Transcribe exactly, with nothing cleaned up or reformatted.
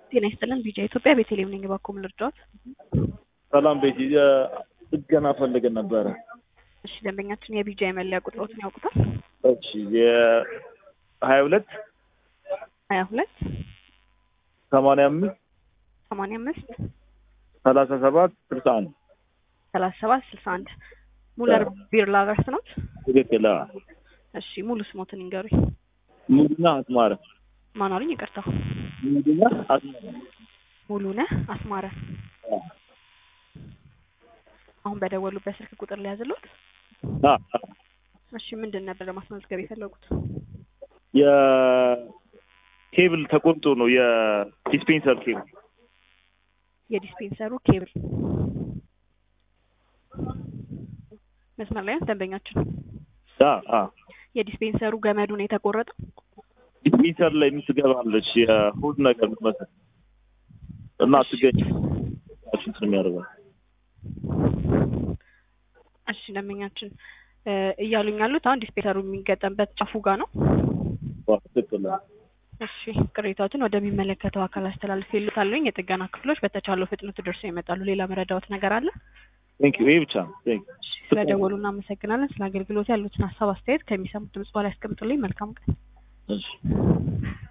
ጤና ይስጥልን ቢጃ ኢትዮጵያ ቤተልሔም ነኝ ባኮም ልርዳዎት ሰላም ቤቲ ጥገና ፈልገን ነበር እሺ ደንበኛችን የቢጃ የመለያ ቁጥሮትን ያውቁታል እሺ የሀያ ሁለት ሀያ ሁለት ሰማንያ አምስት ሰማንያ አምስት ሰላሳ ሰባት ስልሳ አንድ ሰላሳ ሰባት ስልሳ አንድ ሙለር ቢር ላቨርስ ነው ትክክል እሺ ሙሉ ስሞትን ይንገሩኝ ሙሉና አስማረ ማን አሉኝ ይቅርታ ሙሉና አስማረ ሙሉና አስማረ አሁን በደወሉበት ስልክ ቁጥር ላይ ያዘሉት አ እሺ ምንድን ነበር ለማስመዝገብ የፈለጉት የኬብል ተቆርጦ ነው የዲስፔንሰር ኬብል የዲስፔንሰሩ ኬብል መስመር ላይ ደንበኛችን አ አ የዲስፔንሰሩ ገመዱ ነው የተቆረጠው ዲስፔንሰር ላይ የምትገባለች የሆድ ነገር መስመር እና ትገጭ አሽን ስለሚያደርገው እሺ ደንበኛችን እያሉኝ ያሉት አሁን ዲስፔንሰሩ የሚገጠምበት ጫፉ ጋር ነው ትክክል እሺ ቅሬታዎችን ወደሚመለከተው አካል አስተላልፌልዎታለሁ የጥገና ክፍሎች በተቻለው ፍጥነት ደርሰው ይመጣሉ ሌላ መረዳዎት ነገር አለ Thank you ይሄ ብቻ ቴንክ ስለደወሉና አመሰግናለን ስለ አገልግሎት ያሉትን ሐሳብ አስተያየት ከሚሰሙት ድምጽ በላይ አስቀምጡልኝ መልካም ቀን እሺ